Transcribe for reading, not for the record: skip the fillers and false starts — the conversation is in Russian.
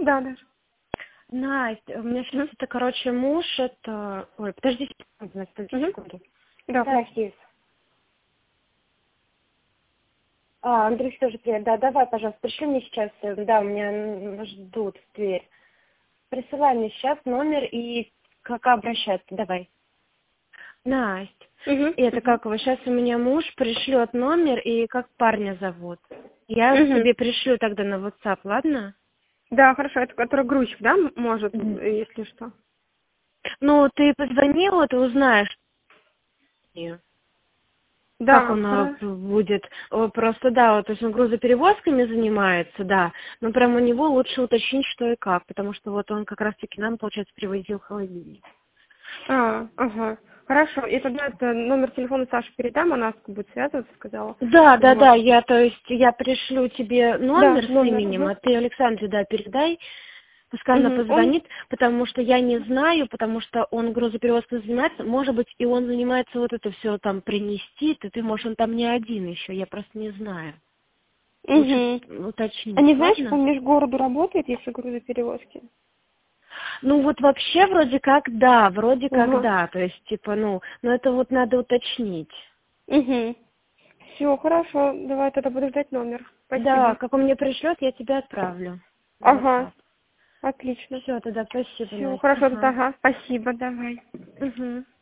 Да, да. Настя, у меня сейчас это, короче, муж, это... Ой, подожди секунду, Настя, подожди секунду. Да, Настя. Андрей, тоже привет. Да, давай, пожалуйста, пришли мне сейчас, да, у меня ждут в дверь. Присылай мне сейчас номер и как обращаться, давай. Настя, это как его, сейчас у меня муж пришлет номер и как парня зовут. Я тебе пришлю тогда на WhatsApp, ладно? Да, хорошо, это который грузчик, да, может, если что? Ну, ты позвонила, ты узнаешь, как Да, он хорошо. будет. Просто, да, вот, то есть он грузоперевозками занимается, да, но прям у него лучше уточнить, что и как, потому что вот он как раз-таки нам, получается, привозил холодильник. Ага. Хорошо, и тогда это номер телефона Саши передам, она будет связываться, сказала. Да, да, да, Вот. я пришлю тебе Да, номер с именем, номер. а ты Александре, да, передай, пускай она Он... позвонит, потому что я не знаю, потому что он грузоперевозкой занимается, может быть, и он занимается вот это все там принести, ты, может, он там не один еще, я просто не знаю. Лучше А уточнить, не знаешь, по ладно? межгороду работает, если грузоперевозки? Ну вот вообще вроде как да, Ага. то есть типа, но это вот надо уточнить. Все, хорошо, давай тогда буду ждать номер. Да, Спасибо. как он мне пришлет, я тебя отправлю на Ага, WhatsApp. отлично. Все, тогда спасибо, Все, Настя. хорошо, Ага. ага, спасибо, давай. Угу.